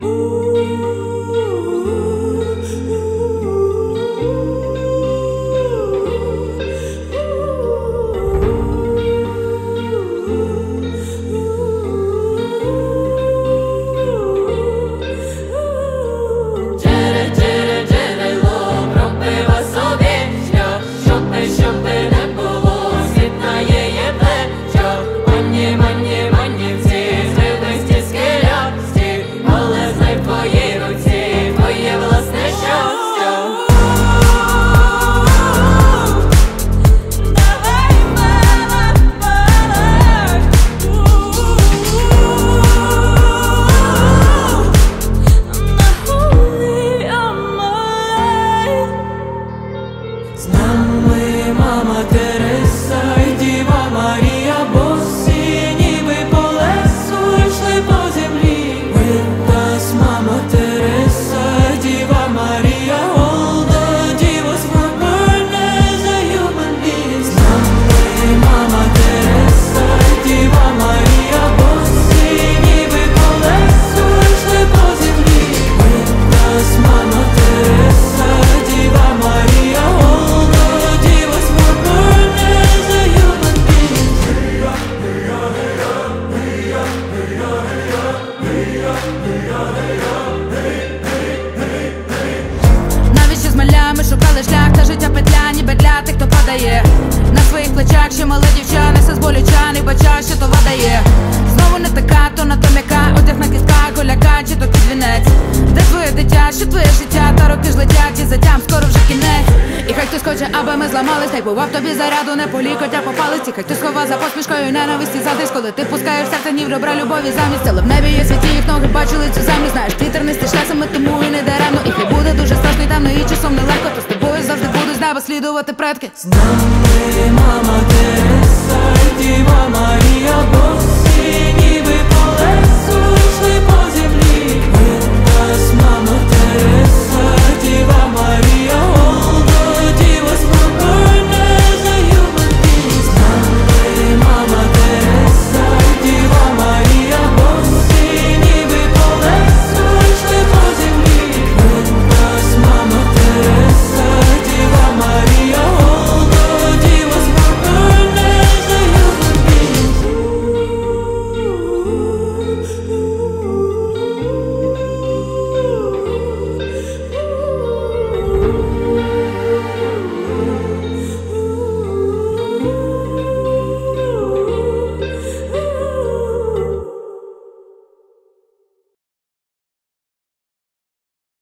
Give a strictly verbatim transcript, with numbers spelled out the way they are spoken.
Навіщо з маля ми шукали шлях, та життя петля, ніби для тих, хто падає. На своїх плечах ще мале дівча, несе з болюча, не бача, що то дає. Знову не така, то на то м'яка, одяг на кістках, голяка, чи то під вінець. Де твоє дитя, що твоє життя, та роки ж летять, і затям скоро вже кінець. І хай хтось хоче, аби ми зламались, тайпував тобі заряду, не полікотя по палиці. Хай хтось сховав за посмішкою ненависті задись, коли ти пускаєш серце ні в ребра любові замість. Але в небі є світі, їх ноги бачили цю землю. Знаєш, вітер не стиш лесами, тому і не даремно. І хай буде дуже страшно і темно, і часом нелегко, то з тобою завжди будуть з неба слідувати предки. З нами мама Тереса і Діва Марія, Бог.